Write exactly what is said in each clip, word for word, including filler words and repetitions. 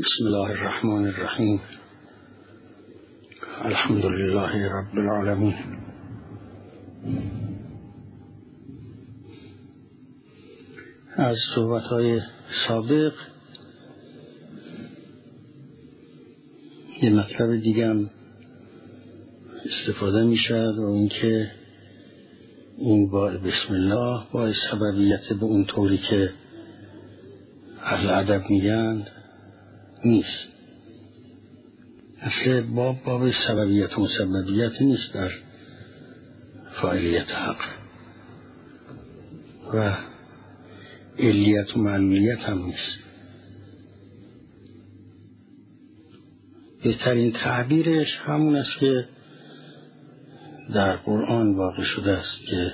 بسم الله الرحمن الرحیم. الحمد لله رب العالمین. از صحبت‌های سابق یه مطلب دیگه هم استفاده می شد و اینکه این با بسم الله با سببیت به اون طوری که اهل ادب میگن نیست. اصل باب باب سببیت و مسببیت نیست در فاعلیت حق و علیت و معلولیت هم نیست. بهترین تعبیرش همون است که در قرآن واقع شده است که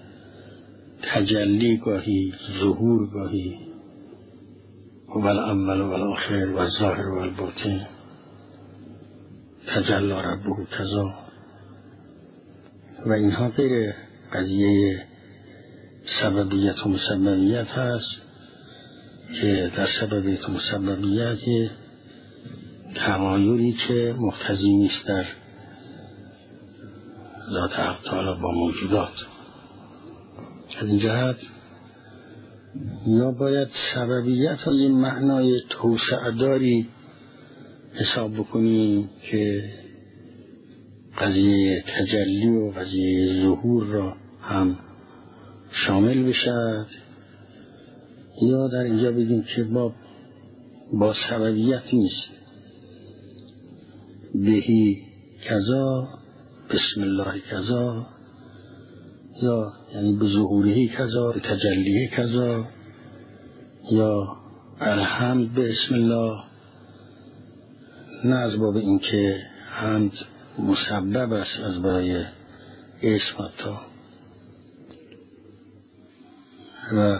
تجلی گاهی، ظهور گاهی، و الاول و الاخر و الظاهر و الباطن، تجلی ربه کذا و اینها غیر قضیه سببیت و مسببیت هست که در سببیت و مسببیت تمایلی که مقتضی نیست در ذات حق تعالی با موجودات. از این جهت یا باید سببیت ها یه معنای توسعه داری حساب بکنیم که قضیه تجلی و قضیه ظهور را هم شامل بشد، یا در اینجا بگیم که با با سببیت نیست، بهی کذا بسم الله کذا، یا یعنی به ظهوری کذا به تجلیه کذا، یا الحمد به اسم الله، نه از باب این که حمد مسبب است از برای اسم حتی. و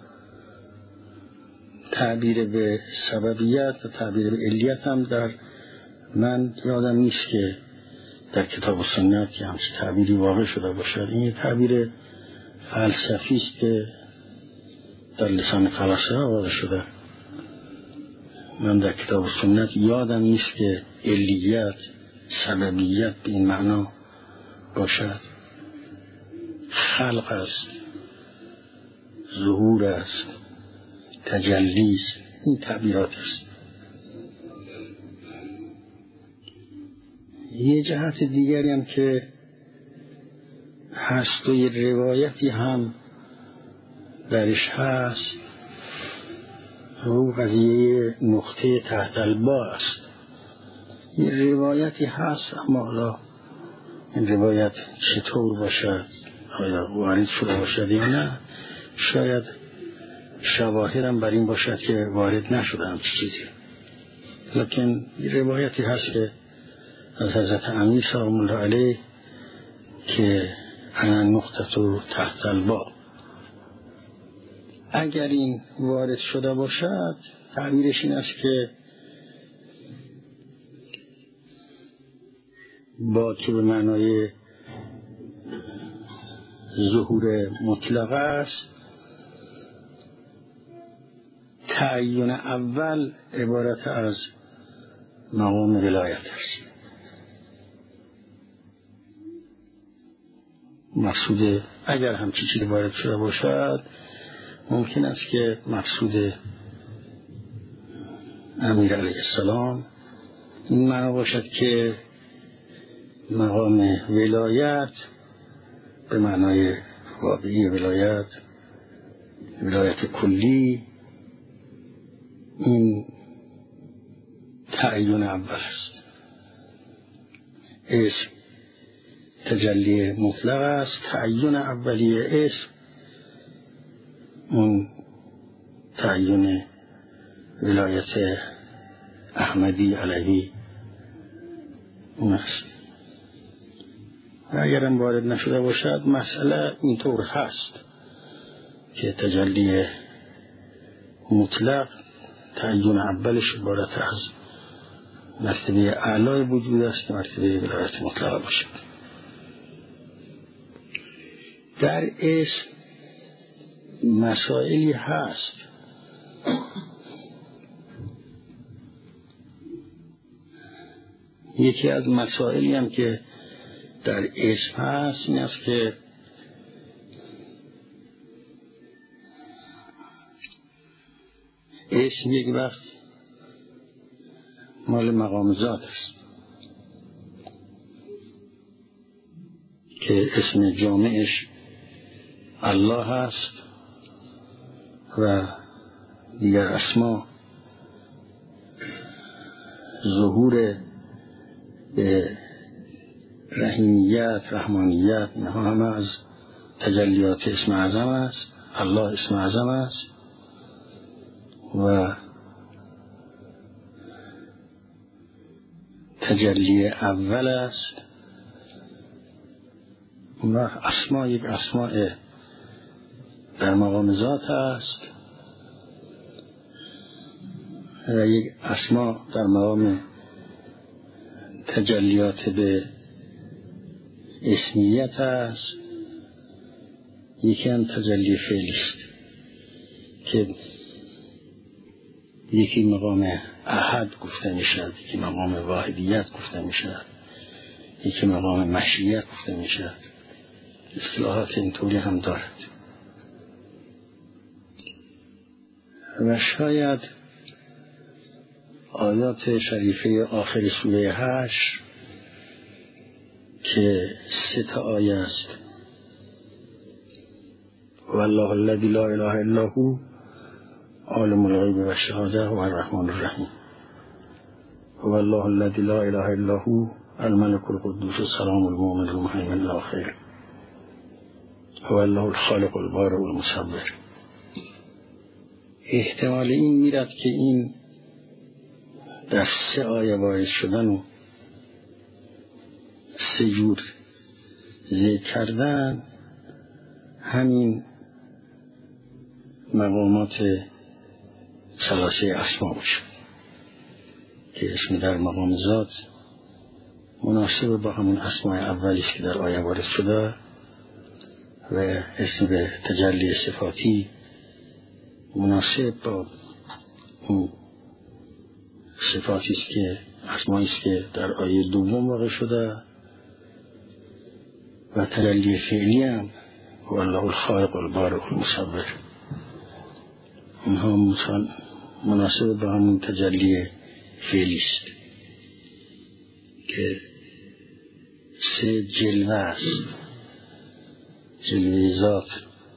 تعبیر به سببیت و تعبیر به علیت هم در من یادم نیست که در کتاب و سنت یا همچه تعبیری واقع شده باشد. این یه تعبیر فلسفی است که در لسان فلاسفه واقع شده. من در کتاب و سنت یادم نیست که علیت سببیت به این معنا باشد. خلق است، ظهور است، تجلی است، این تعبیرات است. یه جهت دیگری هم که هست و یه روایتی هم درش هست، رو قضیه نقطه تحت البا است. یه روایتی هست، اما حالا این روایت چطور باشد، آیا وارد شده باشد یا نه، شاید شواهد هم بر این باشد که وارد نشده هم چیزی. لیکن یه روایتی هست که از حضرت امیر سلام الله علیه که انا نقطه تحت البا، اگر این وارد شده باشد تعبیرش این است که با که به معنای ظهور مطلق است، تعیین اول عبارت از مقام ولایت است. مقصود اگر همچی چیزی وارد شده باشد ممکن است که مقصود امیر علیه السلام این معنا باشد که مقام ولایت به معنای واقعی ولایت، ولایت کلی، این تعیین اول است. اسم تجلی مطلق است، تعیین اولیه اسم اون تعیین ولایت احمدی علیه اون است. و اگرم وارد نشده باشد مسئله اینطور هست که تجلی مطلق تعیین اولش عبارت از مرتبه اعلای وجود است که مرتبه ولایت مطلق باشد. در اسم مسائلی هست یکی از مسائلی هم که در اسم هست این است که اسم یک وقت مال مقام ذات است که اسم جامعش الله هست و دیگر اسما ظهور به رحیمیت، رحمانیت، اینها همه از تجلیات اسم اعظم است. الله اسم اعظم است و تجلی اول است و اسما یک اسماء در مقام ذات است و یک اسما در مقام تجلیات به اسمیت است. یکی هم تجلی فعلی است که یکی مقام احد گفته می شود، یکی مقام واحدیت گفته می شود، یکی مقام مشیت گفته می شود. اصطلاحات اینطوری هم دارد و شاید آیات شریفه آخر سوره حشر که سه تا آیه است والله الذی لا اله الا هو عالم الغیب و الشهاده و الرحمن الرحیم والله الذی لا اله الا هو الملك القدوس السلام المؤمن المهیمن الاخر والله الخالق البارئ المصور. احتمال این میرد که این در سه آیه وارد شدن و سه جور ذکر کردن همین مقامات ثلاثه اسما باشد که اسم در مقام ذات مناسب با همون اسماء اولی است که در آیه وارد شده و اسم به تجلی صفاتی مناسب با اون صفاتی است که اسمایی است که در آیه دوم واقع شده و تجلی فعلی هم والله الخالق البارئ المصور اونها مناسب با همون تجلی فعلی است که سه جلوه است. جلوه ذات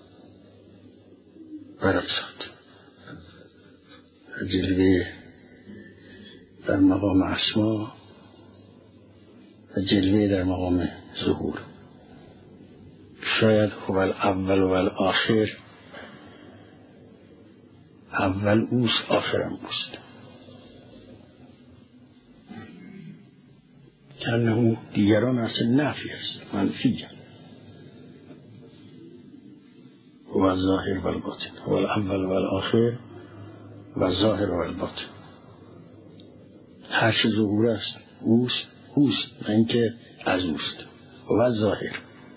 برکات، جلوه در مقام اسما و جلوه در مقام ظهور. شاید هو الاول و الاخر، اول اوست آخرم اوست، که انه دیگران اصل نفی است، منفی است. هو الظاهر و الباطن، هو الاول و الاخر و الظاهر و الباطن. هر چه ظهور است اوست اوست نه اینکه از اوست. هو الظاهر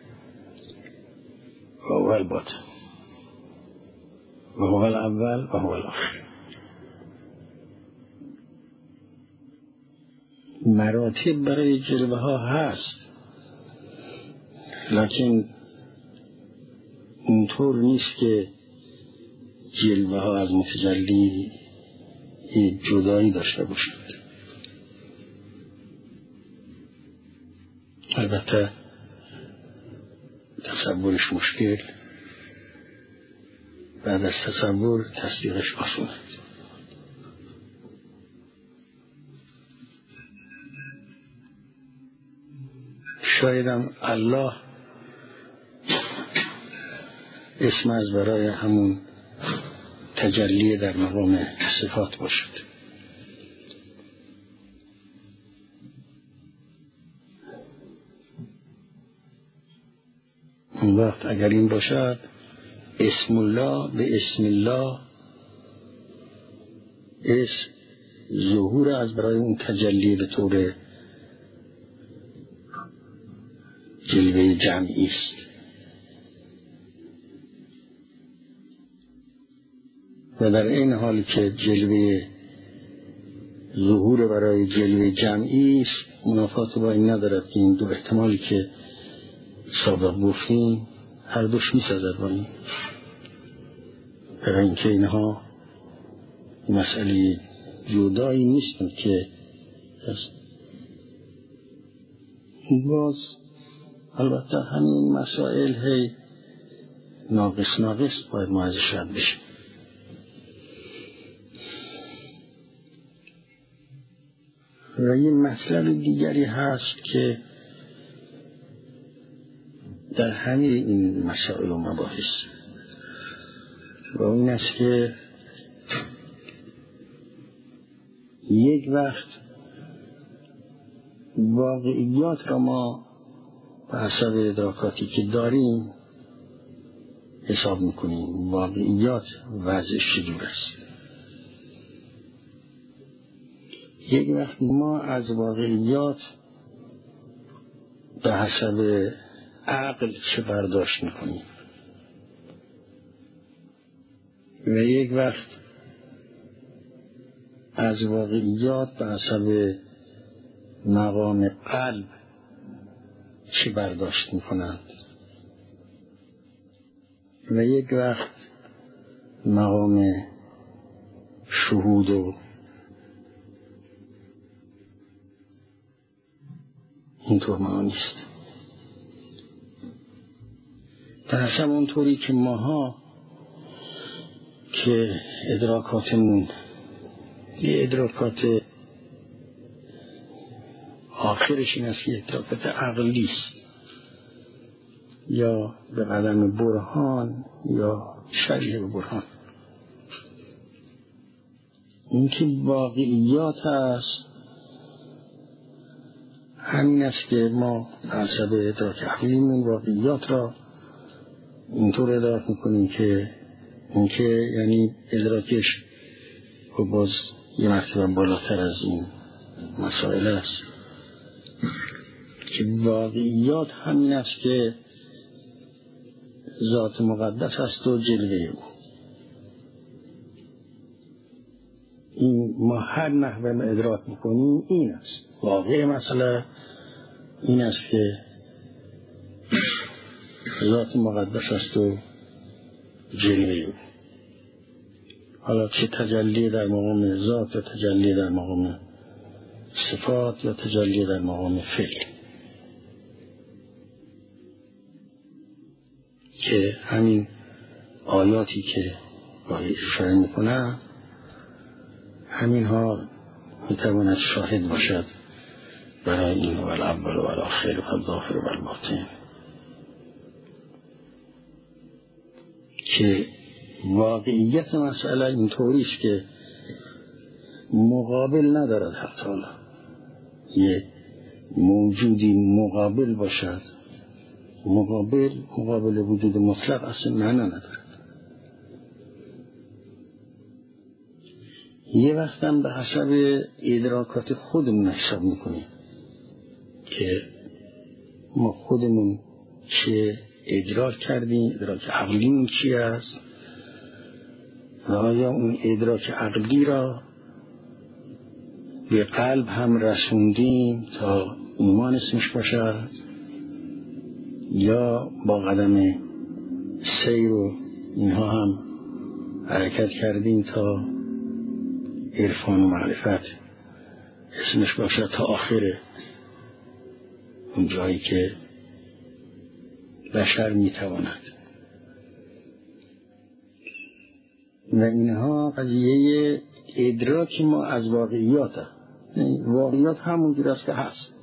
و هو الباطن و هو الاول و هو الاخر. مراتب برای جلوه ها هست، لکن اونطور نیست که جلوه ها از متجلی جدایی داشته باشند. البته تصورش مشکل، بعد از تصور تصدیقش آسان است. شایدم الله اسم از برای همون تجلی در مقام صفات باشد. اون وقت اگر این باشد اسم الله به اسم الله، اسم ظهور از برای اون تجلی به طور جلوه جمعی است و در این حال که جلوه ظهور برای جلوه جمعی است، منافات با این ندارد که این دو احتمالی که سابق گفتیم هر دوش می‌سازد با این، برای اینکه اینها مسئله جدایی نیستند که باز البته همین مسائل هی ناقص ناقص باید ما ازش رد بشیم. و یه مطلب دیگری هست که در همین این مسائل و مباحث و اون است که یک وقت واقعیات را ما به حسب ادراکاتی که داریم حساب میکنیم، واقعیات وضعش چجور است. یک وقت ما از واقعیات به حسب عقل چه برداشت میکنیم و یک وقت از واقعیات به حسب مقام قلب چه برداشت میکنند و یک وقت مقام شهود و اینطور معانی است. در حسب اونطوری که ماها که ادراکاتمون یه ادراکات آخرش این است که ادراکات عقلی است یا به قدم برهان یا شریح برهان، این که واقعیات هست همین است که ما حسب ادراک عقلیمون واقعیات را اینطور ادراک میکنیم که این که یعنی ادراکش و باز یه مرتبه بالاتر از این مسائل است که واقعیات همین است که ذات مقدس است و جلوه او. این ما هر نحوه ادراک میکنیم این است واقع مسئله، این است که ذات مقدس است و جلوه او. حالا چه تجلی در مقام ذات یا تجلی در مقام صفات یا تجلی در مقام فعل، که همین آیاتی که باید اشاره میکنه همین ها میتواند شاهد باشد برای این و الاول و الاخر و الظاهر و الباطن، که واقعیت مسئله این طوریست که مقابل ندارد. حتی یه موجودی مقابل باشد، مقابل مقابل وجود مطلق اصلا معنی ندارد. یه وقت هم به حسب ادراکات خودمون حساب میکنیم که ما خودمون چه ادراک کردیم، ادراک عقلیمون چی است و آیا اون ادراک عقلی را به قلب هم رسوندیم تا ایمان اسمش باشد یا با قدم سیر و اینها هم حرکت کردیم تا عرفان و معرفت اسمش باشد تا آخر اون جایی که بشر میتواند. و اینها قضیه ادراک ما از واقعیات هست. واقعیات همونجور است که هست.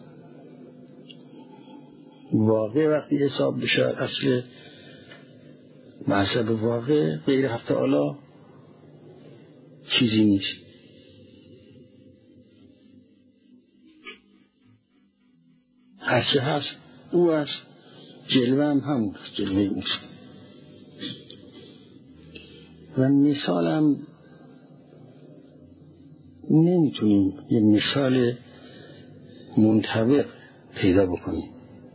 واقع وقتی حساب بشه اصل محسب واقع غیر حق تعالی چیزی نیست. هرچه هست او است، جلوه هم همون است، جلوه اوست. و مثال هم نمیتونیم یه مثال منطبق پیدا بکنیم.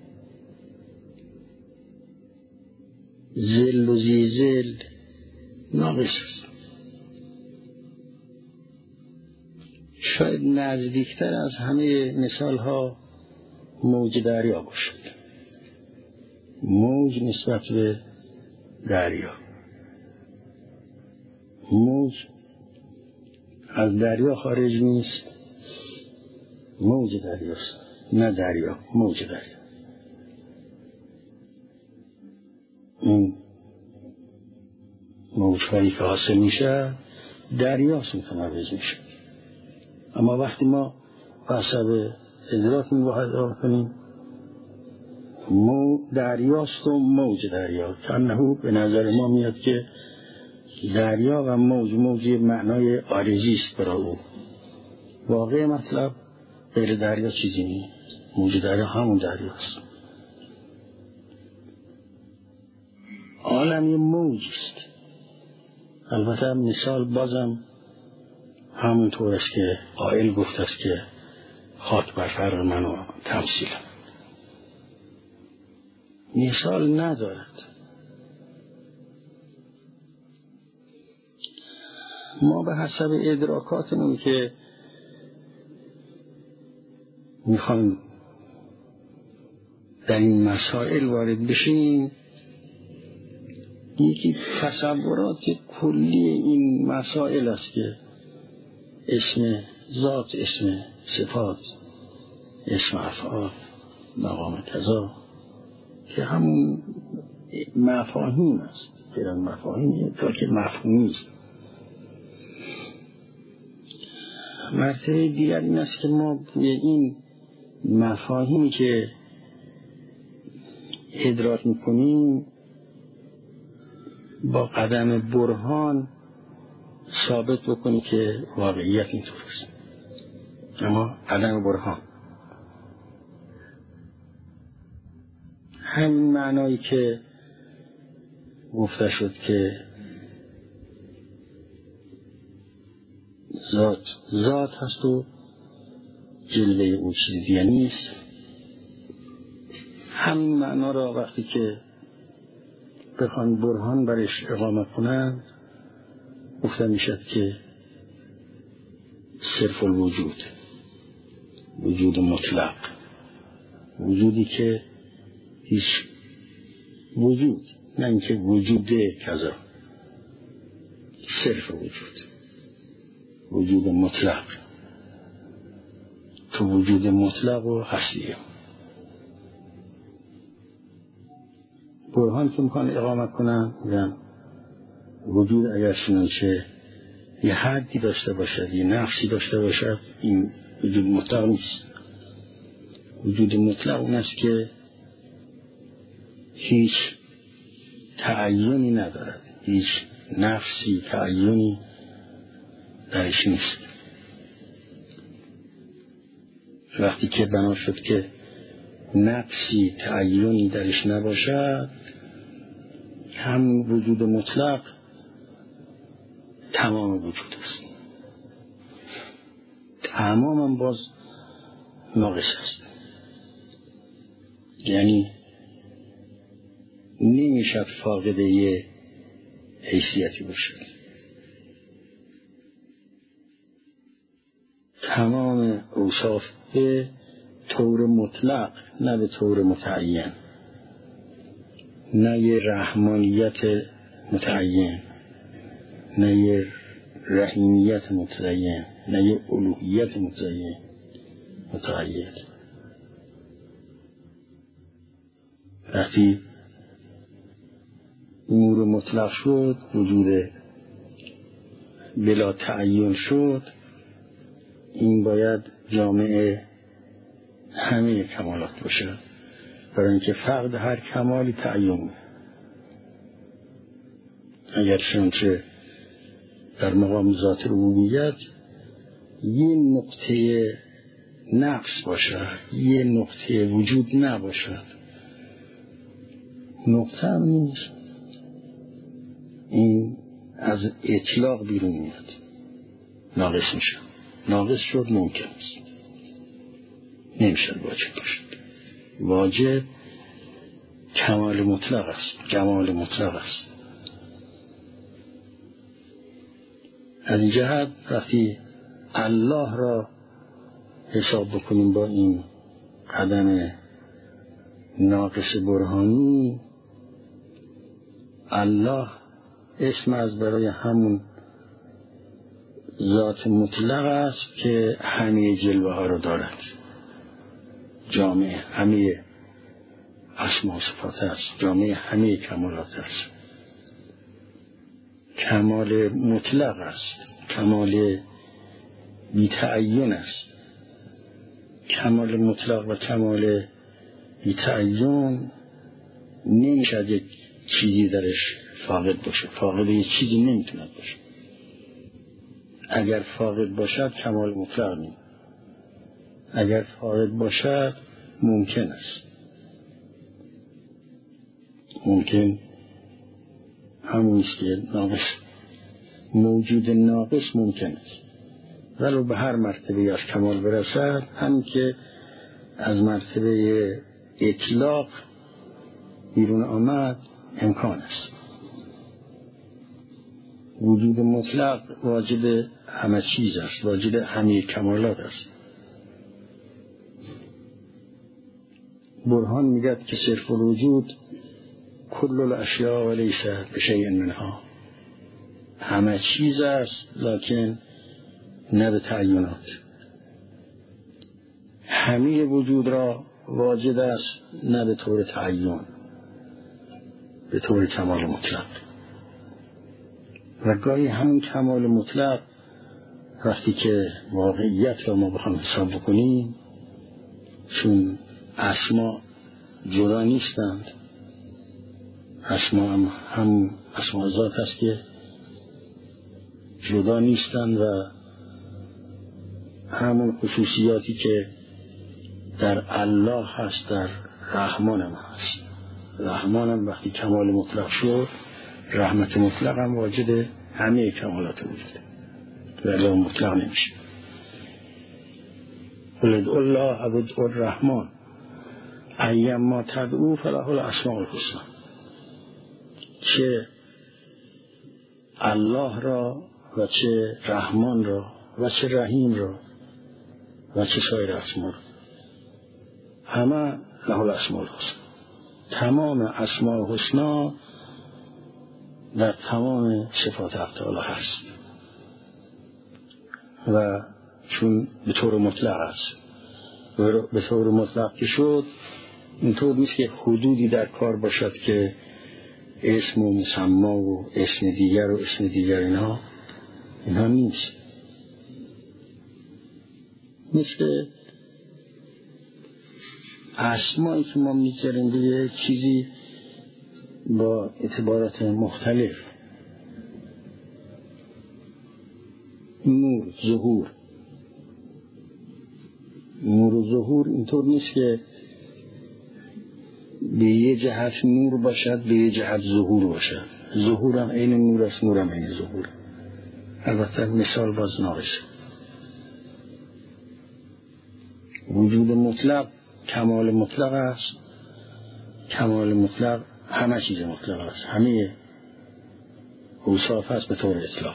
ذل و زیزل ناقص است. شاید نزدیکتر از همه مثال ها موج دریا باشد. موج نسبت به دریا، موج از دریا خارج نیست، موج دریاست، نه دریا، موج دریا. این موجهایی که حاصل میشه دریاست متمرکز میشه. اما وقتی ما حسب ادراک می‌باید کنیم مو دریاست و موج دریا، کنهو به نظر ما میاد که دریا و موج موج معنای عارضی است برای او. واقع مطلب غیر دریا چیزی نیست، موج دریا همون دریاست. عالم موج است. البته مثال بازم همونطور است که قائل گفت است که خاک بر فرق من و تمثیلم. مثال ندارد. ما به حسب ادراکاتمون که میخوایم در این مسائل وارد بشیم، یکی تصورات کلی این مسائل است که اسم ذات، اسم صفات، اسم افعال، مقام قضا، که همون مفاهیم است. که مفاهیم تا که مفهومی است. مرتبه دیگر این است که ما به این مفاهیمی که ادراک میکنیم با قدم برهان ثابت بکنیم که واقعیت اینطور است. اما قدم برهان همین معنایی که گفته شد که ذات ذات هست و جلوه اون چیز دیگه نیست، همین معنا را وقتی که بخوان برهان برش اقامت کنند گفته میشد که صرف الوجود، وجود مطلق، وجودی که هیچ وجود، نه اینکه وجود کذا، صرف وجود، وجود مطلق، تو وجود مطلق و هستیه. برهان که میخوان اقامت کنن میگن وجود اگر چنانچه یه حدی داشته باشد، یه نقصی داشته باشد، این وجود مطلق نیست. وجود مطلق اون است که هیچ تعیینی ندارد، هیچ نقصی تعیینی درش نیست. وقتی که بنا شد که نقصی تعیینی درش نباشد، هم وجود مطلق تمام وجود است. تمام هم باز ناقص است. یعنی نمیشد فاقد یه حیثیتی باشد. تمام اوصاف به طور مطلق، نه به طور متعین، نه یه رحمانیت متعین، نه یه رحیمیت متعین، نه یه الوهیت متعین متعین. وقتی امور مطلق شد، وجود بلا تعین شد، این باید جامعه همه کمالات باشه، برای اینکه فقد هر کمالی تعین. اگر چنانچه در مقام ذات ربوبیت یه نقطه نقص باشه، یه نقطه وجود نباشد، نقطه هم نیست، این از اطلاق بیرون میاد، ناقص میشه. ناقص شد ممکن است، نمیشه واجب باشد. واجب کمال مطلق است، جمال مطلق است. از این جهت وقتی الله را حساب بکنیم با این قدم ناقص برهانی، الله اسم از برای همون ذات مطلق است که همه جلوه ها را دارد، جامع همه اسما و صفات است، جامع همه کمالات است، کمال مطلق است، کمال بی تعین است. کمال مطلق و کمال بی تعین نمیشد یک چیزی درش فاقد باشه، فاقد یک چیزی نمیتوند باشه. اگر فاقد باشد کمال مطلق نیم، اگر فاقد باشد ممکن است. ممکن همون است که ناقص، موجود ناقص ممکن است، ولو به هر مرتبه از کمال برسد، همین که از مرتبه اطلاق بیرون آمد امکان است. وجود مطلق واجد همه چیز است، واجد همه کمالات است. برهان میگد که صرف الوجود کل الاشیاء و لیس بشیء منها، همه چیز است لکن نه به تعینات. همه وجود را واجد است نه به طور تعین، به طور کمال مطلق. و گاهی همون کمال مطلق وقتی که واقعیت را ما بخوام حساب بکنیم، چون اسما جدا نیستند، اسما هم, هم اسما ذات است که جدا نیستند و همون خصوصیاتی که در الله هست در رحمان هم هست. رحمان هم وقتی کمال مطلق شد، رحمت مطلق هم واجد همه کمالات وجود، ولی مطلق نمیشه. قل ادعوا الله او ادعوا الرحمن ایما تدعوا فله الاسماء الحسنی. چه الله را و چه رحمان را و چه رحیم را و چه سایر اسما را، همه له الاسماء الحسنی. تمام اسماء حسنا در تمام صفات حق تعالی هست و چون به طور مطلق است، به طور مطلق که شد، اینطور نیست که حدودی در کار باشد که اسم و مسما و اسم دیگر و اسم دیگر اینها اینها نیست. مثل اسمایی که ما میذاریم به چیزی با اعتبارات مختلف، نور، ظهور. نور و ظهور اینطور نیست که به یه جهت نور باشد به یه جهت ظهور باشد. ظهور هم عین نور است، نور هم عین ظهور. البته مثال باز ناقص. وجود مطلق کمال مطلق است، کمال مطلق همه چیز مطلق است، همه اوصاف است به طور اطلاق،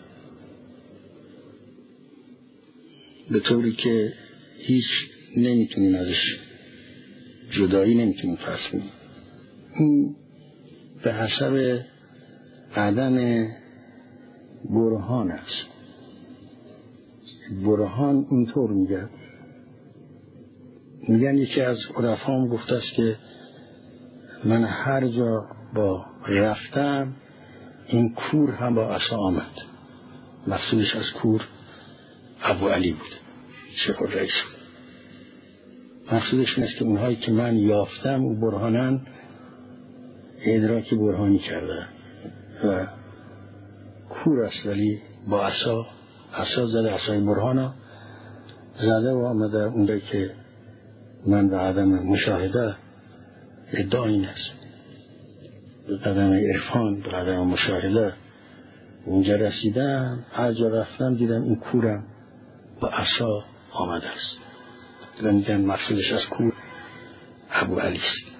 به طوری که هیچ نمیتونیم ازش جدایی نمیتونیم فرض کنیم. این به حسب عدم برهان است. برهان اینطور میگه، میگن یکی از عرفام گفته است که من هر جا با رفتم این کور هم با عصا آمد. مقصودش از کور ابو علی بود، شیخ الرئیس. مقصودش این است که اونهایی که من یافتم و برهانن ادراک برهانی کرده و کور است، ولی با عصا عصا زده، عصای برهانا زده و آمده. اونده که من به عدم مشاهده ادعا این است، به قدم عرفان، به قدم مشاهده اونجا رسیدم، هر جا رفتم دیدم این کورم با عصا آمده است و میگن مقصودش از کور ابو علی است.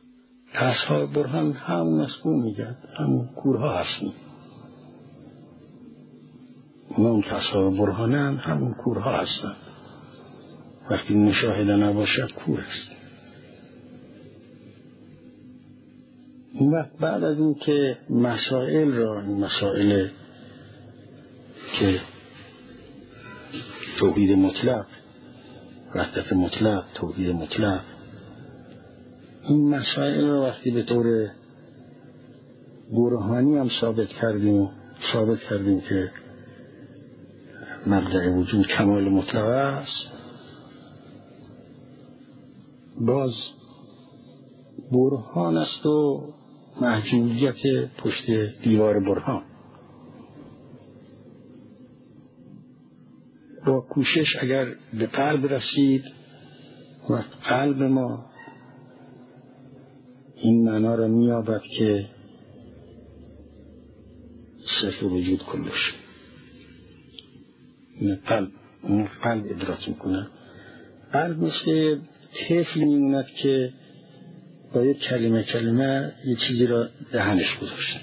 اصحاب برهان همون مسئول میگن، همون کورها هستیم. اون که اصحاب برهانن همون کورها هستن. وقتی مشاهده نباشد کور است. اون وقت بعد از این که مسائل را، این مسائل که توحید مطلق، وحدت مطلق، توحید مطلق، این مسائل را وقتی به طور برهانی هم ثابت کردیم ثابت کردیم که مبدأ وجود کمال مطلق است، باز برهان است و محجوریت پشت دیوار برهان. با کوشش اگر به قلب رسید و قلب ما این معنا را می‌یابد که صفر وجود کلش، این قلب اون قلب ادراک میکنه. قلب مثل طفل میموند که باید کلمه کلمه یه چیزی را دهنش گذاشت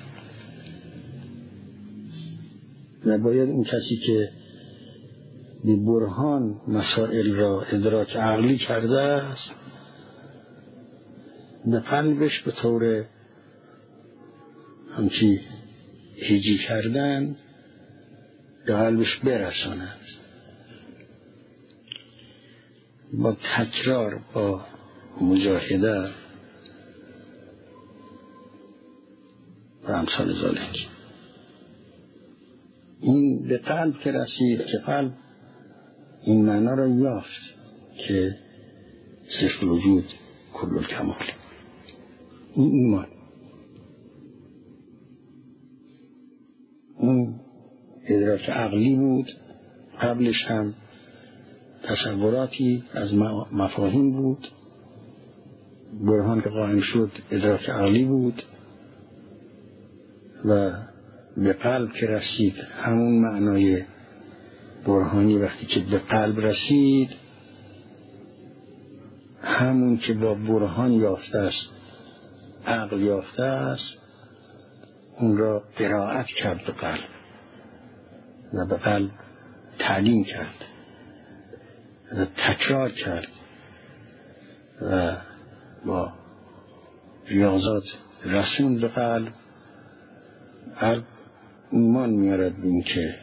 و باید اون کسی که به برهان مسائل را ادراک عقلی کرده است به قلبش به طور همچی هیجی کردن به قلبش برساند. با تکرار، با مجاهده و امثال ذالک این به قلب که رسید که قلب این معنا را یافت که صفر وجود کل الکمال، این ایمان، اون ادراک عقلی بود، قبلش هم تصوراتی از مفاهیم بود، برهان که قائم شد ادراک عقلی بود و به قلب که رسید همون معنای برهانی وقتی که به قلب رسید همون که با برهان یافته است، عقل یافته است، اون را قرائت کرد به قلب و به قلب تعلیم کرد و تکرار کرد و با ریاضات رسول به قلب. قلب ایمان میارد به این که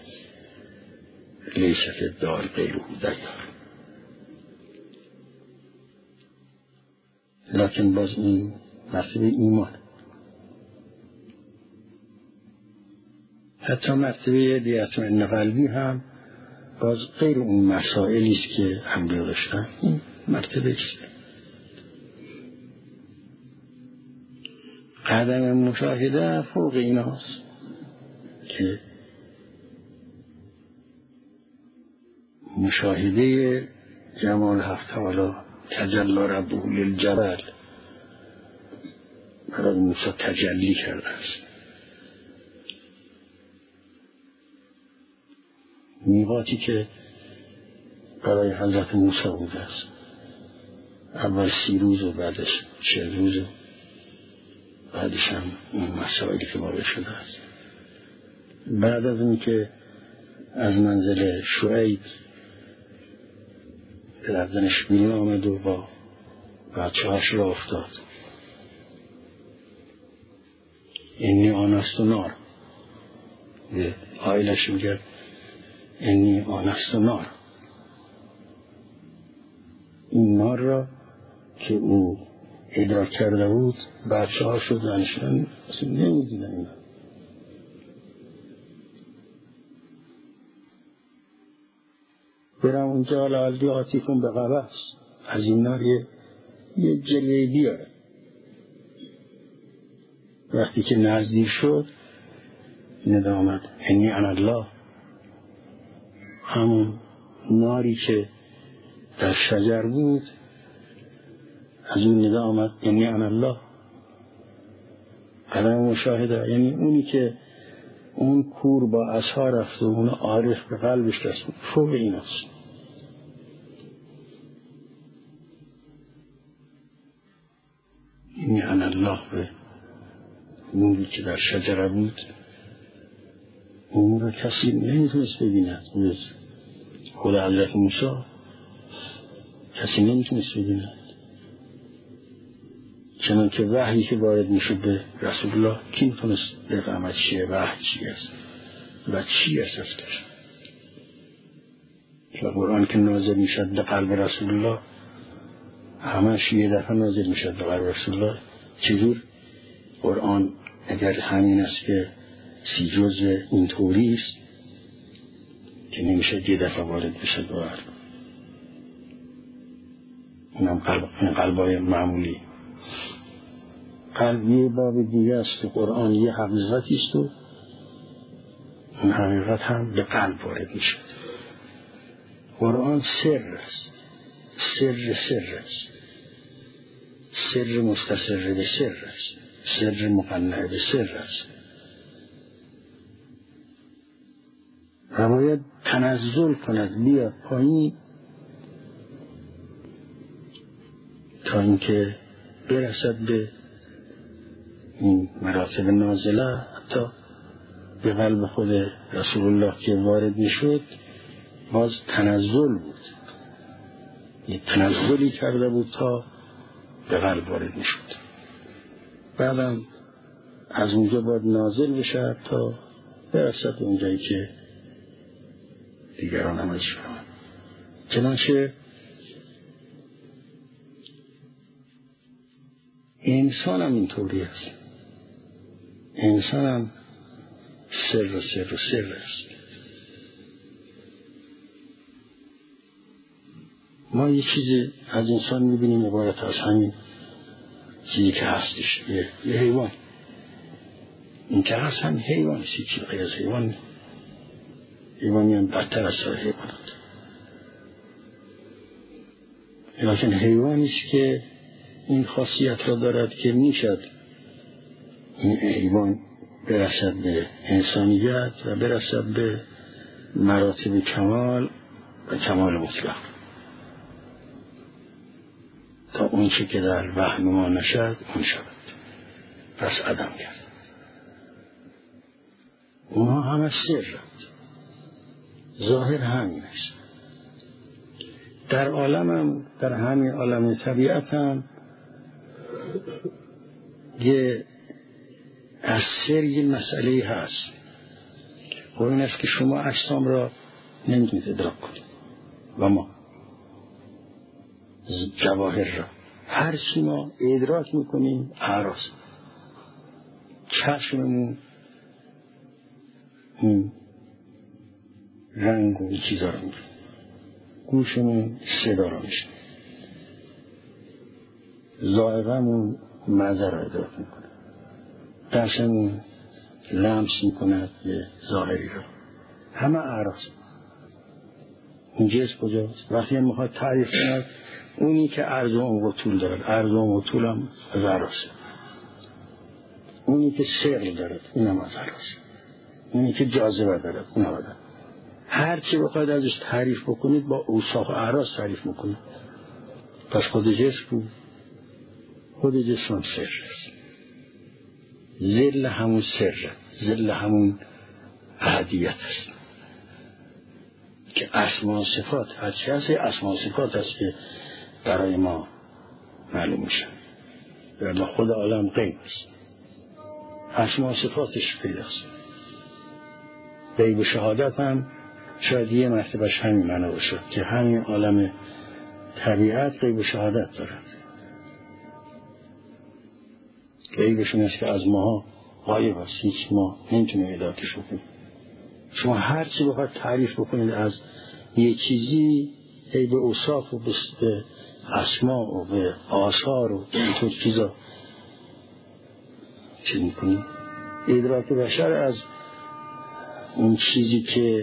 لیست دار غیره دیار، لکن باز این مرتبه ایمان. حتی مرتبه دیتمن قلبی هم باز غیر اون مسائلی است که انبیا داشتن، این مرتبه است. قدم مشاهده فوق این هاست که مشاهده جمال حق تعالی تجلی ربه للجبل برای موسی تجلی کرده است. میقاتی که برای حضرت موسی بوده است، اول سی روز و بعدش چهل روز و بعدش هم این مسائلی که واقع شده است. بعد از این که از منزل شعیب به لرزنش بیرون آمد و با بچه هاش را افتاد، اینی آنست و نار، به آیلش میگه اینی آنست و نار، این نار را که او ادراک کرده بود بچه ها شد زنشان اصلا نمیدیدن اینا. برم اونجا لعلی آتیکم به قبس، از این نار یه, یه جلوه بیاره. وقتی که نزدیک شد ندا آمد انی انا الله، همون ناری که در شجر بود از اون ندا آمد انی انا الله. قدم مشاهده یعنی اونی که اون کور با عصا رفت و اون عارف به قلبش رسید، فوق این است. انی انا الله به نوری که در شجره بود اون رو کسی نمیتونست ببیند. خود حضرت موسی کسی نمیتونست ببیند. چنان که وحی که وارد میشد به رسول الله کی میتونست بفهمد چیه وحی چی است و چی است افتش. و قرآن که نازل میشد به قلب رسول الله همش یه دفعه نازل میشد به قلب رسول الله. چجور قرآن اگر همین است که سی جزء این طوری است که نمیشه یه دفعه وارد بشد به قلب، اونم قلب این قلبای معمولی. قلب یه باب دیگه است که قرآن یه حقیقتی است و اون حقیقت هم به قلب وارد میشه. قرآن سر است، سر سر است، سر مستصر به سر است، سر مقنع به سر است و باید تنزل کند بیاد پایین تا اینکه برسد به این مراتب نازله. حتی به قلب خود رسول الله که وارد میشد باز تنزل بود، یک تنزلی کرده بود تا به قلب وارد میشد. بعدم از اونجا باید نازل بشه تا برسد اونجایی که دیگران عملش کنند. چنانچه انسان هم اینطوری است، انسان هم سر و سر و سر است. ما یه چیزی از انسان میبینیم عبارت از همین چیزی که هستش، یه, یه حیوان. این که هست هم حیوان است، چیزی غیر از حیوان. حیوانی هم بدتر از سر حیوانات. لیکن حیوانی است که این خاصیت را دارد که میشد این حیوان برسد به انسانیت و برسد به مراتب کمال و کمال مطلق. تا اون چه که در وهم ما نشد اون شود، پس عدم کرد. اونها همه سر رد، ظاهر همین است. در عالم هم، در همین عالم طبیعت هم یه از سر یه مسئله هست و این است که شما اجسام را نمیتونید ادراک کنید و ما جواهر را هر چی ما ادراک میکنیم اعراض. چشممون این رنگ و این چیزا را میکنیم، گوشمون صدا را میشنیم، ذائقه‌مون مزه را ادراک میکنه، دستمون لمس میکند به ظاهری را. همه اعراض. اون جسم کجاست؟ وقتی هم میخواد تعریف کند اونی که عرض و عمق و طول دارد، عرض و عمق و طول هم از اعراض. اونی که ثقل دارد اونم از اعراض. اونی که جاذبه دارد اونم از اعراض. هر چی بخواید ازش تعریف بکنید با اوصاف و اعراض تعریف میکنید. پس خود جسم بود، خود جسم هم سر است. ذل همون سر، ذل همون احدیت است که اسما و صفات، هر چی هست اسما و صفات است که برای ما معلوم میشه و با خود عالم غیب است. اسما و صفاتش پیداست. غیب و شهادت هم شاید یه مرتبهش همین معنا باشد که همین عالم طبیعت غیب و شهادت دارد. غیبشون است که از ماها غایب است، هیچ ما نمیتونیم ادراکش بکنیم. شما هر چی بخواید تعریف بکنید از یه چیزی ای به اوصاف و به اسما و به آثار و اینطور چیزا چی میکنید؟ ادراک بشر از اون چیزی که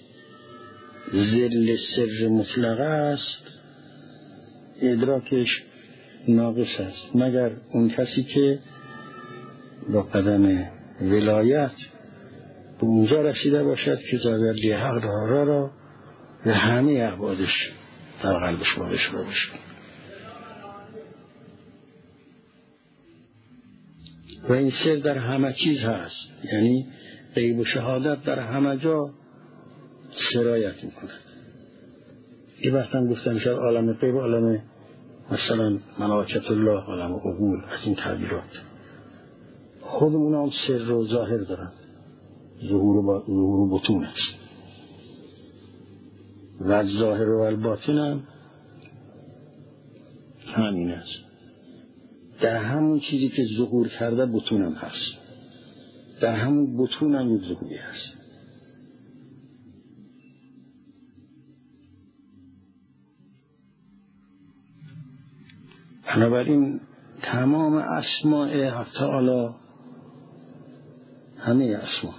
ذل سر مطلق است ادراکش ناقص است، مگر اون کسی که با قدم ولایت به اونجا رسیده باشد که تجلی حق را را به همه ابعادش در قلبش واقع شده باشد. و این سر در همه چیز هست، یعنی غیب و شهادت در همه جا سرایت میکند. یه وقت هم گفتم شاید عالم غیب، عالم مثلا ملائکت الله، عالم عقول، از این تعبیرات خودمون هم سر و ظاهر دارن، ظهور و ظهور و بطون است و ظاهر و الباطن هم همین است. در همون چیزی که ظهور کرده بطون هم هست، در همون بطون هم یک ظهوری هست. بنابراین تمام اسماء حق تعالی، همه اسما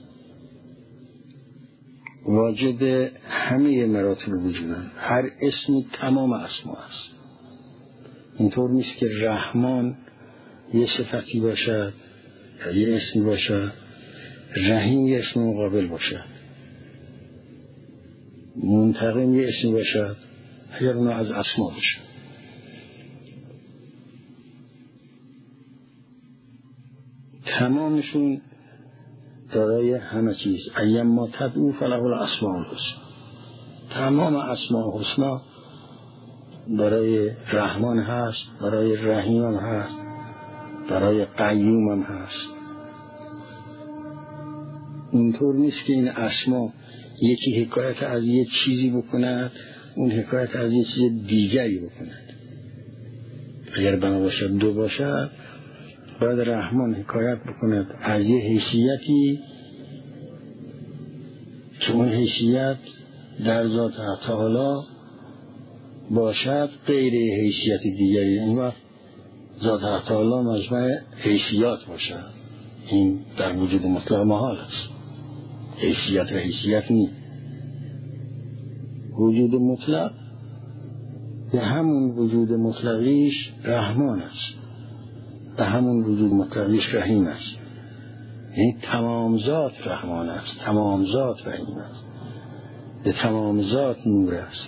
واجد همه مراتب وجودن، هر اسمی تمام اسما است. اینطور نیست که رحمان یه صفتی باشد یا یه اسمی باشد، رحیم یه اسم مقابل باشد، منتقم یه اسمی باشد اگر اونا از اسما باشد. تمامشون دارای همه چیز. ایم ما تدعو فله الاسماء الحسنی، تمام اسماء الحسنا برای رحمان هست، برای رحیم هم هست، برای قیوم هم هست. اینطور نیست که این اسما یکی حکایت از یک چیزی بکند، اون حکایت از یک چیز دیگری بکند. اگر بنا باشد دو باشد، باید رحمان حکایت بکند از یه حیثیتی که اون حیثیت در ذات تعالی باشد غیر حیثیت دیگری. این وقت ذات تعالی مجمع حیثیات باشد. این در وجود مطلق محال است. حیثیت و حیثیت نیست. وجود مطلق به همون وجود مطلقیش رحمان است، به همون وجود مطلقیش رحیم است. یعنی تمام ذات رحمان است، تمام ذات رحیم است، به تمام ذات نور است،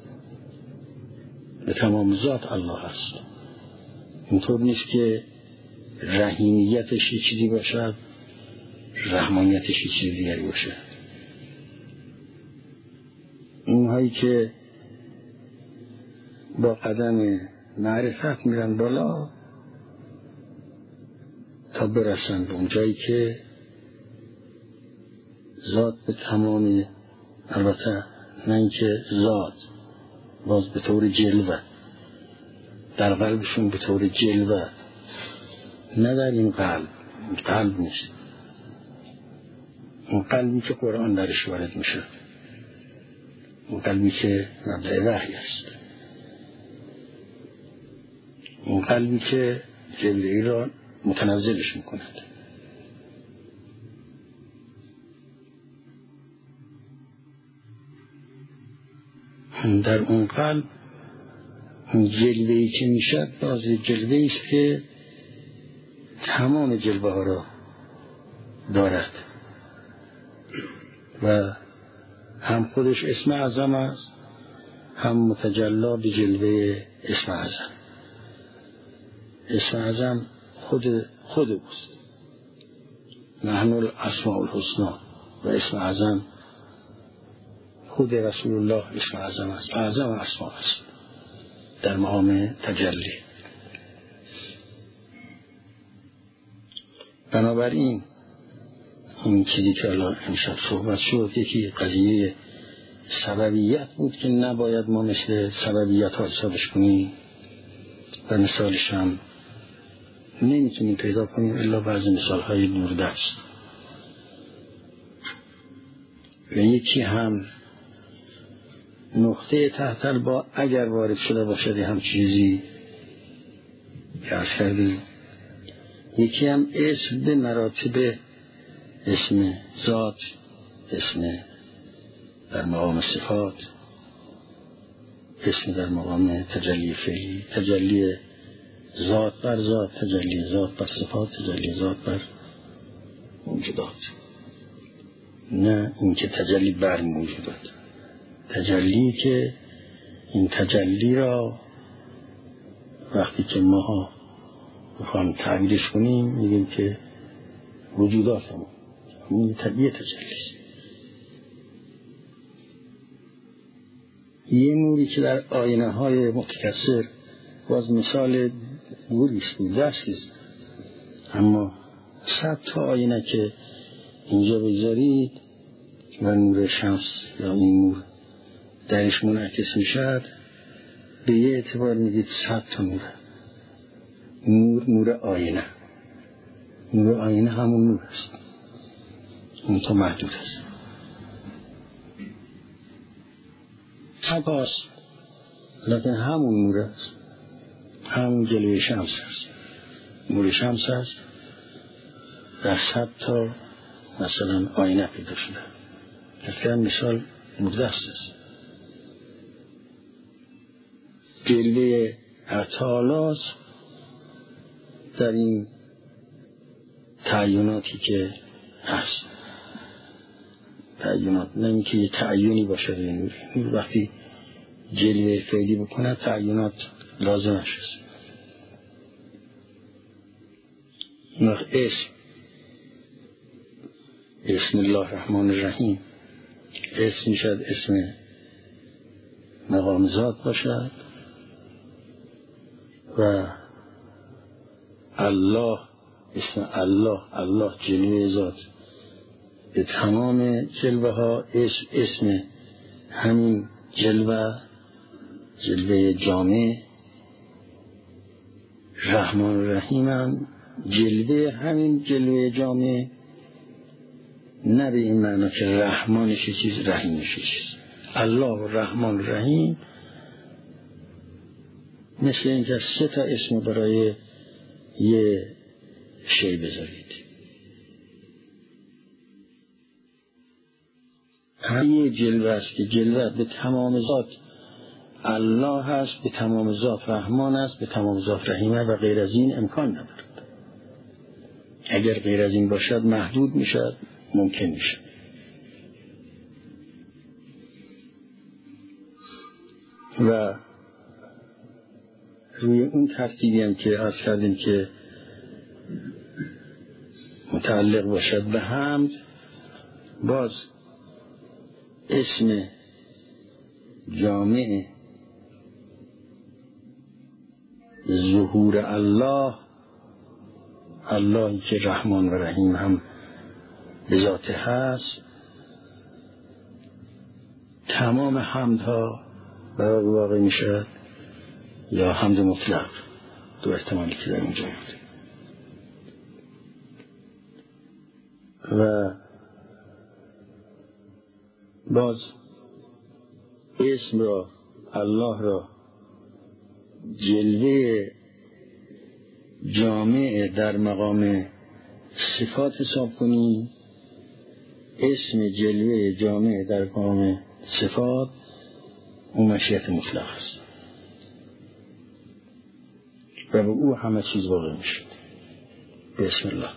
به تمام ذات الله است. اینطور نیست که رحیمیتش یه چیزی باشد، رحمانیتش یه چیزی دیگری باشد. اونهایی که با قدم معرفت میرن بالا تا برسن به اون جایی که ذات به تمام، البته نه اینکه ذات، باز به طور جلوه، در قلبشون به طور جلوه، نه در این قلب، قلب نیست، اون قلبی که قرآن درش وارد میشه، اون قلبی که مبدأ وحی است، اون قلبی که جلوه‌ای را متنزلش میکند. در اون قلب اون جلوه‌ای که میشد باز جلوه‌ای است که تمام جلوه ها را دارد و هم خودش اسم اعظم است، هم متجلا به جلوه اسم اعظم. اسم اعظم خود خود اوست، نحن الاسماء الحسنی، و اسم اعظم خود رسول الله اسم اعظم است، اعظم اسماء است در مقام تجلی. بنابراین این چیزی که الان امشب صحبت شد یکی قضیه سببیت بود که نباید ما مثل سببیت ها حسابش کنیم و مثالش هم نمیتونیم پیدا کنیم الا بعضی مثال های دوردست. و یکی هم نقطه تحت البا اگر وارد شده باشد هم چیزی که از کردیم، یکی هم اسم به مراتب اسم ذات، اسم در مقام صفات، اسم در مقام تجلی فعلی، تجلی ذات بر ذات، تجلی ذات بر صفات، تجلی ذات بر موجودات، نه اینکه تجلی بر موجودات. تجلی که این تجلی را وقتی که ما میخوام تعبیرش کنیم میگیم که وجودات هم این طبیعت تجلی است. یه نوری که در آینه های متکثر باز مثال نوری است، دستی است، اما صد تا آینه که اینجا بگذارید و نور شمس یا این نور درش منعکس میشد، به یه اعتبار میگید صد تا نور. نور نور آینه، نور آینه همون نور است، اون تو محدود است. سپاس، لیکن همون نور است، همون جلوه شمس است. نور شمس است در صد تا مثلا آینه پیدا شده. اصلا مثال مقدس است. جلوه تعالی در این تعییناتی که هست. تعیینات نه اینکه یه تعیینی باشه به نور. نور وقتی جلوه فعلی بکنه تعیینات لازمش است. نور اسم بسم الله الرحمن الرحیم اسم میشد اسم مقام ذات باشد و الله اسم الله، الله جلوه ذات به تمام جلوه ها اسم اسم همین جلوه جلوه جامع. رحمان الرحیم هم جلوه همین جلوه جامع، نه به این معنا که رحمانش چیز رحیمش چیز. الله و رحمان رحیم مثل اینکه سه تا اسم برای یه شی بذارید. همین جلوه است که جلوه به تمام ذات الله هست، به تمام ذات رحمان است، به تمام ذات رحیمه و غیر از این امکان ندارد. اگر غیر از این باشد محدود میشد، ممکن میشه. و روی اون ترتیبی هم که عرض کردیم که متعلق باشد به حمد، باز اسم جامع ظهور الله، اللهی که رحمان و رحیم هم به ذاته هست، تمام حمدها برای واقع می شود یا حمد مطلق، دو احتمالی که در اینجا بود. و باز اسم را الله را جلوه جامع در مقام صفات حساب کنی، اسم جلوه جامع در مقام صفات اون مشیت مطلق است و به او همه چیز واقع میشد. بسم الله.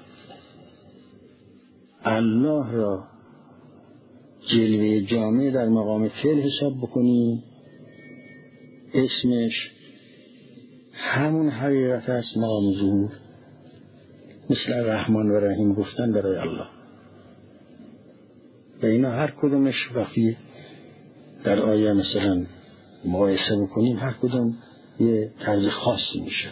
الله را جلوه جامع در مقام فعل حساب بکنی، اسمش همون حقیقت است، مقام ظهور، مثل رحمان و رحیم گفتن برای الله. و اینا هر کدومش وقتی در آیه مثلا مقایسه بکنیم هر کدوم یه طرز خاصی میشه.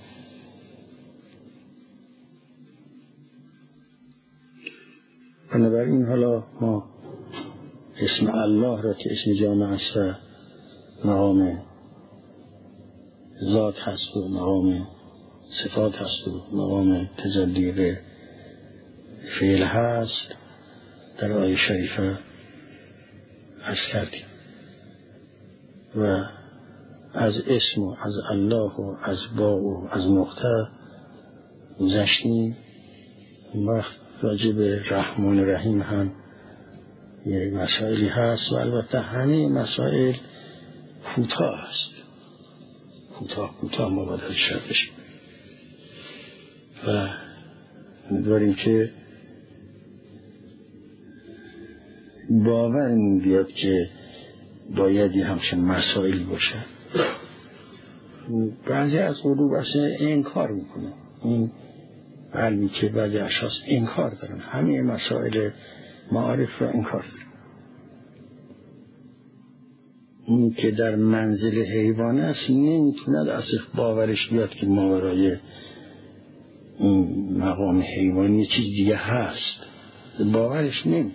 بنابراین حالا ما اسم الله را که اسم جامع است و مقام ذات هست و مقام صفات هست و مقام تجلی به فعل هست در آیه شریفه عرض کردیم و از اسم و از الله و از با و از نقطه گذشتیم. وقت راجع به رحمان رحیم هم یک مسائلی هست و البته همه مسائل کوتاه است، کوتاه کوتاه ما باید شد بشیم و امیدواریم که باورمون بیاد که باید یه همچین مسائلی باشه. بعضی از قلوب اصلا انکار میکنه، این قلبی که بعضی اشخاص انکار دارن، همه مسائل معارف را انکار دارن. اون که در منزل حیوان است نمیتوند اصلا باورش بیاد که ماورای این مقام حیوانی چیز دیگه هست، باورش نمی.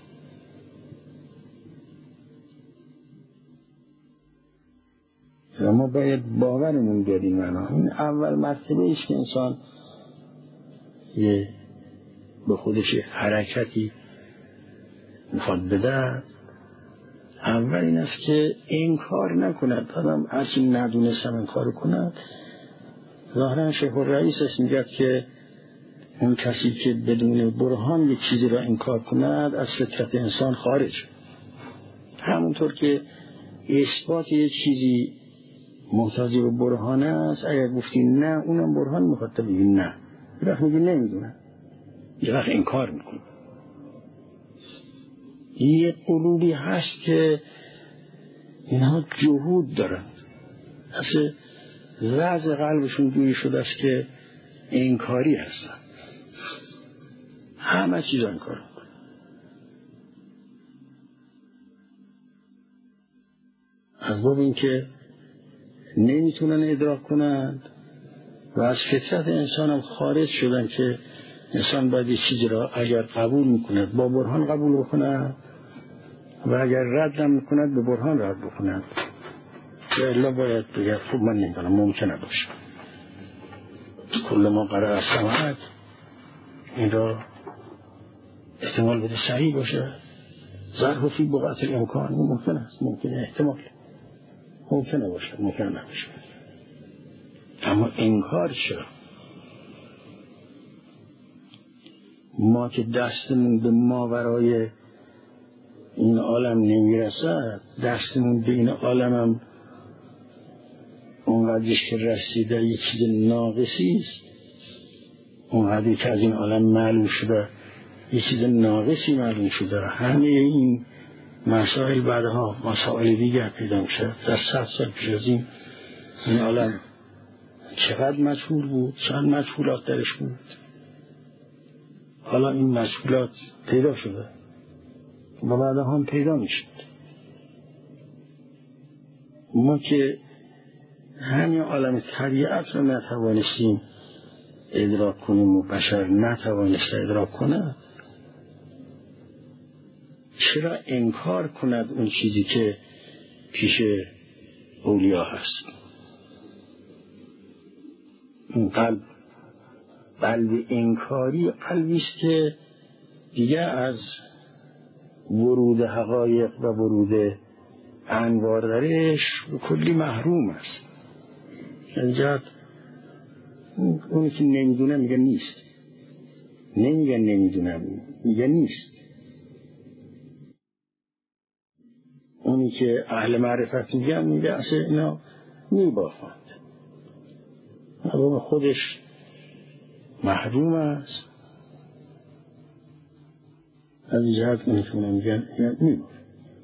و ما باید باورمون بیاریم. این اول مرتبه ایست که انسان یه به خودش حرکتی میخواد بده. اول این است که انکار نکند. آدم هرچی ندونستم انکار کند. ظاهرا شیخ الرئیس است میگه که اون کسی که بدون برهان یک چیزی را انکار کند از فطرت انسان خارج. همونطور که اثبات یک چیزی محتاج به برهان است، اگر گفتی نه اونم برهان میخواد تا بگی نه، یه وقت میگی نمیدونم، یه وقت انکار میکنی. یه قلوبی هست که اینها جهود دارن، اصلا وضع قلبشون جوری شده است که انکاری هستن، همه چیز انکار میکنن. از باب این که نمیتونن ادراک کنند و از فطرت انسان هم خارج شدن که انسان باید یه چیزی را اگر قبول میکند با برهان قبول بکند و اگر رد هم میکند به برهان رد بکند، یا الا باید بگه خوب من نمیدونم، ممکنه باشه. کل ما قرار سمعت این را احتمال بده صحیح باشه، ظرف فی بقعت الامکان، ممکن است، ممکنه، احتمال ممکنه باشه، ممکنه نباشه. اما انکار چرا؟ ما که دستمون به ماورای این عالم نمیرسد، دستمون به این عالم هم اونقدرش که رسیده یک چیز ناقصی است، اونقدری که از این عالم معلوم شده یک چیز ناقصی معلوم شده. همه این مسائل بعدها مسائل دیگر پیدا میشه. در صد سال پیش از این این عالم چقدر مجهول بود، چند مجهولات درش بود، حالا این مجهولات پیدا شده و بعدها هم پیدا میشد. ما که همین عالم طبیعت رو نتوانستیم ادراک کنیم و بشر نتوانست ادراک کنه، چرا انکار کند اون چیزی که پیش اولیا هست؟ این قلب قلب انکاری قلبی است که دیگه از ورود حقایق و ورود انوار درش کلی محروم است. اینجا اونی که نمیدونه میگه نیست، نمیگه نمیدونم، میگه نیست. اونی که اهل معرفت میگن میگه اصلا اینا میبافند، اما خودش محروم است. از این جهت اونی که میگن میبافند.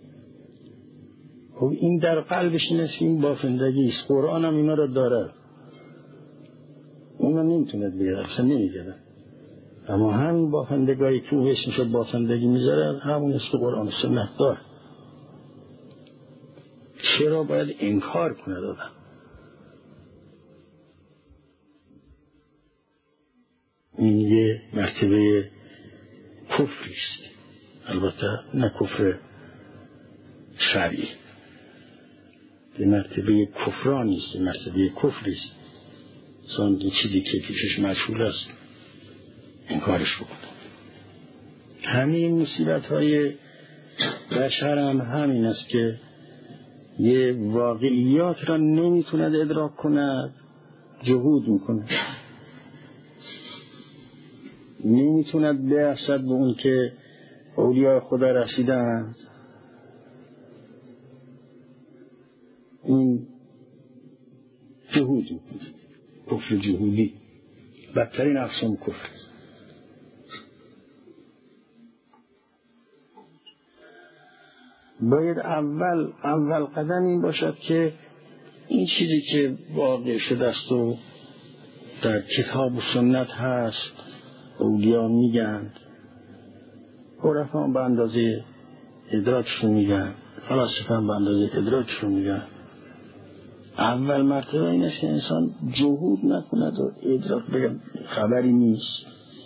خب این در قلبش این است که این بافندگی است. قرآن هم اینا را داره، اونا نمیتوند بگه، اصلا نمیگه. اما همین بافندگایی که او اسمش بافندگی میذاره همون است که قرآن و سنت داره. چرا باید انکار کنه دادم؟ این یه مرتبه کفری است، البته نه کفر شرعی، یه مرتبه کفرانی است، یه مرتبه کفری است. انسان این چیزی که پیشش مشغول است انکارش بکنه. همین مصیبت های بشر هم همین است که یه واقعیات را نمیتوند ادراک کند، جهود میکنه، نمیتوند برسد به اون که اولیاء خدا رسیدند. این جهود میکنه، کفر جهودی، بدترین اقسام کفر. باید اول اول قدم این باشد که این چیزی که واقع شده است و در کتاب و سنت هست، اولیا میگن، عرفا به اندازه ادراکشون میگن، فلاسفه به اندازه ادراکشون میگن. اول مرتبه این است که انسان جهود نکند و ادراک بگه خبری نیست.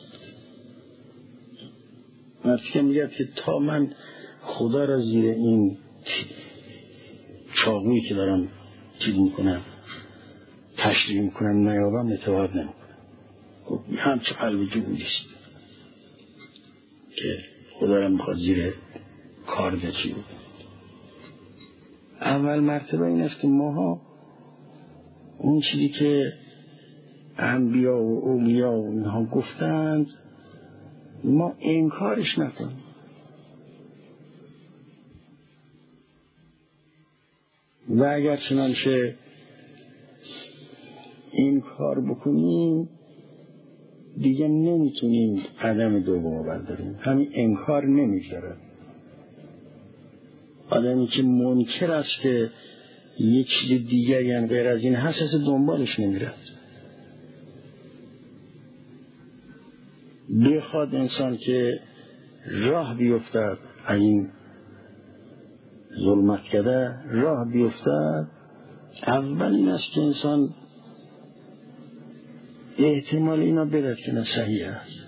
وقتی که میگه که تا من خدا را زیر این چاقویی که دارم چیز میکنم تشریح میکنم نیابم اعتقاد نمیکنم. خب همچه قلب جهودیست که خدا را میخواد زیر کار بچی. اول مرتبه این است که ماها اون چیزی که انبیا و اولیا و اینها گفتند ما انکارش نکنیم. و اگر چنانچه این کار بکنیم دیگه نمیتونیم قدم دوم برداریم. همین انکار نمیگذارد. آدمی که منکر است که یک چیز دیگر یعنی غیر از این هست اصلا دنبالش نمیرد. بخواد انسان که راه بیفتد این ظلمت کده راه بیفتد، اول این است که انسان احتمال اینا بدد که نه صحیح است،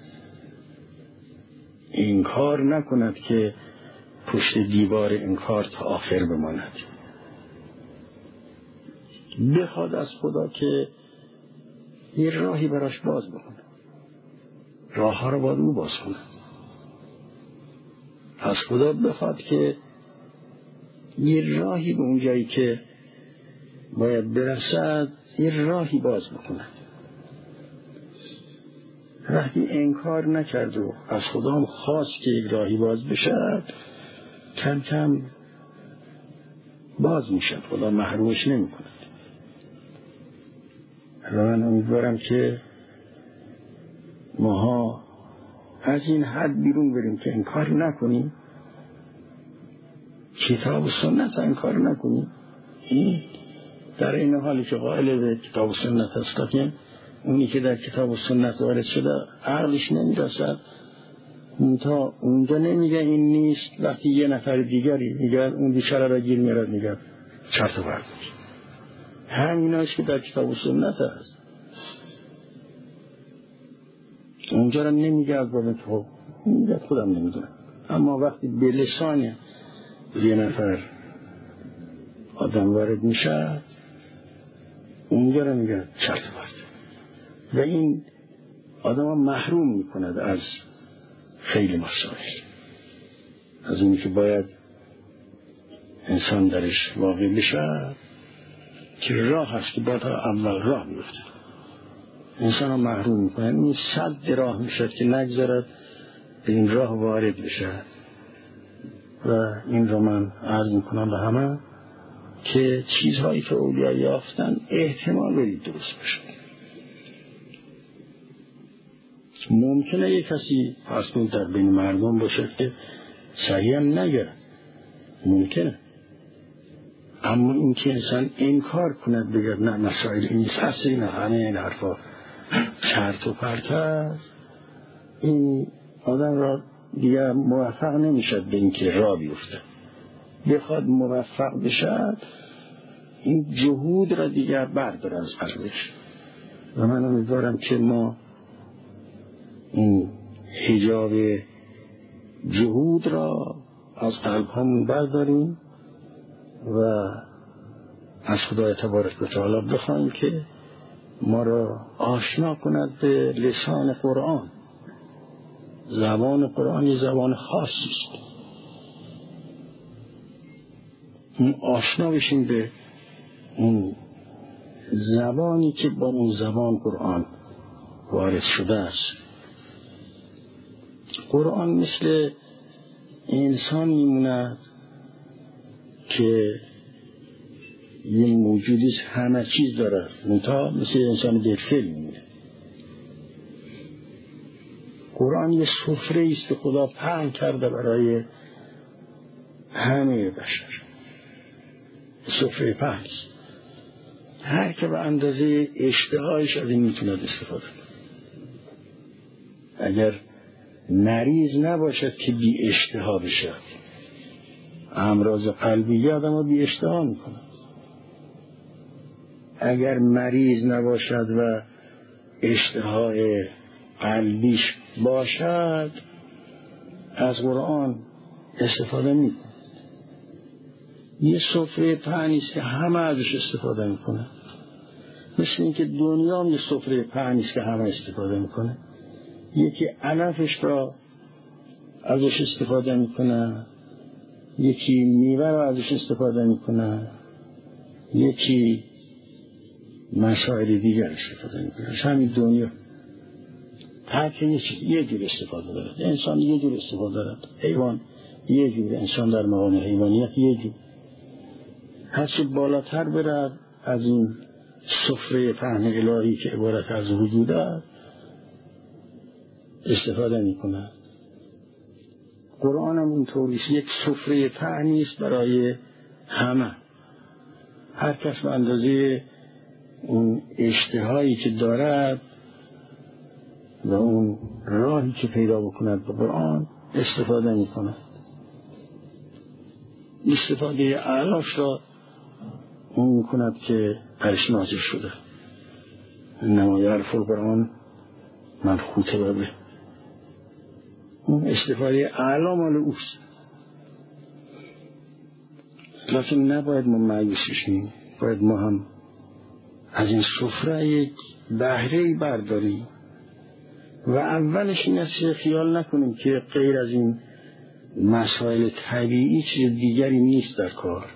انکار نکند که پشت دیوار انکار تا آخر بماند. بخواد از خدا که یه راهی براش باز بکنه، راه ها رو باید او باز کنه. از خدا بخواد که یه راهی به اون جایی که باید برسد یه راهی باز بکند. وقتی انکار نکرد و از خدا هم خواست که یک راهی باز بشد، کم کم باز میشد، خدا محرومش نمی کند. و من امیدوارم که ماها از این حد بیرون بریم که انکار نکنیم، کتاب و سنت انکار نکنیم. این در این حالی که قائل به کتاب و سنت است، که اونی که در کتاب و سنت وارد شده عقلش نمیرسد، تا اونجا نمیگه این نیست، وقتی یه نفر دیگری میگه اون بیچاره را گیر میارد میگه چرت و پرت. همین است که در کتاب و سنت هست، اونجا را نمیگه از باب تو، میگه خودم نمیدونم. اما وقتی به لسان یه نفر آدم وارد میشه اونجا را میگه چرت و پرت. و این آدم ها محروم میکند از خیلی مسائل، از اونی که باید انسان درش واقع بشه که راه هست که باید اول راه بیفته. انسان ها محروم میکنه، این صد راه میشد که نگذارد به این راه وارد بشه. و این رو من عرض میکنم به همه که چیزهایی که اولیا یافتن احتمال بدید درست بشه. ممکنه یک کسی اصلا در بین مردم باشه که صحیح هم نگه، ممکنه، اما این که انسان انکار کند بگرد نه مسائل این نیست، نه همه این حرفا چرت و پرت است، این آدم را دیگه موفق نمیشد به این که راه بیفته. بخواد موفق بشد این جهود را دیگه بردار از قلبش. و من امیدوارم که ما این حجاب جهود را از قلب همون برداریم و از خدای تبارک و تعالی بخواهیم که ما را آشنا کند به لسان قرآن. زبان قرآن یه زبان خاصی است، این آشنا بشیم به اون زبانی که با اون زبان قرآن وارد شده است. قرآن مثل انسان میموند که یه موجودیست همه چیز دارد، منتها مثل انسان بالفعل میمونه. قرآن یه سفره است که خدا پهن کرده برای همه بشر، سفره پهن است. هر که به اندازه اشتهایش از این میتوند استفاده کنه. اگر مریض نباشد که بی اشتها بشد، امراض قلبی آدم رو بی اشتها میکنه. اگر مریض نباشد و اشتهای قلبیش باشد، از قرآن استفاده میکنه. یه سفره پهنیست که همه ازش استفاده میکنه، مثل اینکه دنیا هم یه سفره پهنیست که همه استفاده میکنه. یکی علفش را ازش استفاده میکنه، یکی میوه را ازش استفاده میکنه، یکی مسائل دیگر استفاده میکنه. همین دنیا هر که یه جور استفاده دارد. انسان یه جور استفاده دارد، حیوان یه جور، انسان در مقام حیوانیت یه جور. هرچی بالاتر برد از این سفره پهن الهی که عبارت از وجود است استفاده میکنه. قرآن هم اینطوریست، یک سفره پهنی است برای همه. هر کس به اندازه اون اشتهایی که دارد و اون راهی که پیدا بکند به قرآن استفاده میکنه. استفاده اعلاش را اون میکند که برش نازل شده. انما یعرف القرآن من خوطبه به، اون استفاده اعلا مال اوست. لکن نباید ما مایوس شیم، باید ما هم از این سفره یک بهره‌ای برداریم و اولش این است که خیال نکنیم که غیر از این مسائل طبیعی چیز دیگری نیست در کار.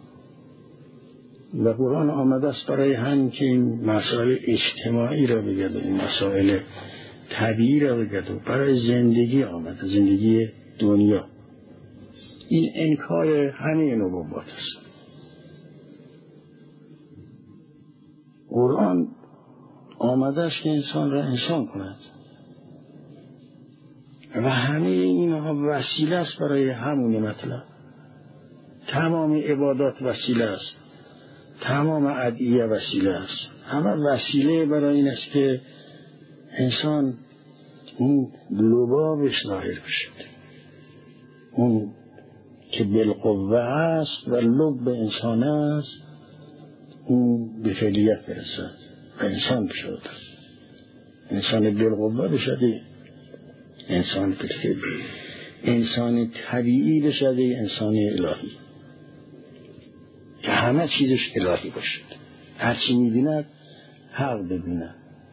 و قرآن آمده است برای همین که این مسائل اجتماعی را بگد و این مسائل طبیعی را بگد و برای زندگی آمده، زندگی دنیا. این انکار همه نبوت است. قرآن آمده است که انسان را انسان کند و همه اینها وسیله است برای همون مطلب. تمام عبادات وسیله است، تمام ادعیه وسیله است، همه وسیله برای این است که انسان اون لبابش ظاهر بشد، اون که بالقوه است و لب انسان است اون به فعلیت برسد و انسان بشد. انسان بالقوه بشده، انسان بالفعل، انسان طبیعی بشده، انسان الهی که همه چیزش الهی باشد. هرچی می‌بیند حق ببیند.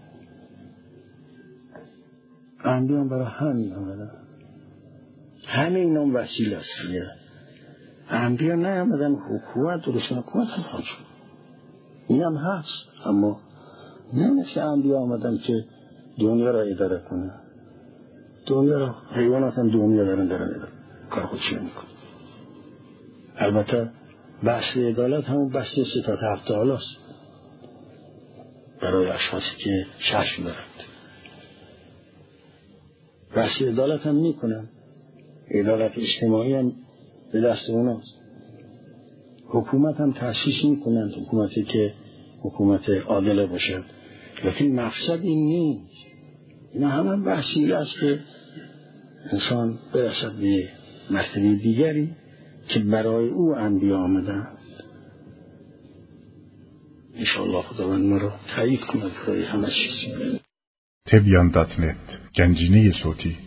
انبیا برای همین آمدن. همه اینا هم وسیله است. انبیا نیامدن حکومت درست کنن، حکومت هم خواهد شد. این هم هست، اما نه مثل انبیا آمدن که دنیا را اداره کنه. دنیا را حیوانات هم دنیا دارن دارن اداره کار خودشون میکنه. البته بحث عدالت همون بحث صفات هفت تعالی است برای اشخاصی که چشم دارند. بحث عدالت هم میکنن، عدالت اجتماعی هم به دست اوناست. حکومت هم تأسیس میکنن، حکومتی که حکومت عادل باشد، لیکن مقصد این نیست. اینا همه وسیله است که انسان برسد به مرتبه دیگری که برای او انبیا آمدند. انشاءالله خداوند ما را تایید کند برای همه چیز. تبیان دات نت، گنجینه صوتی.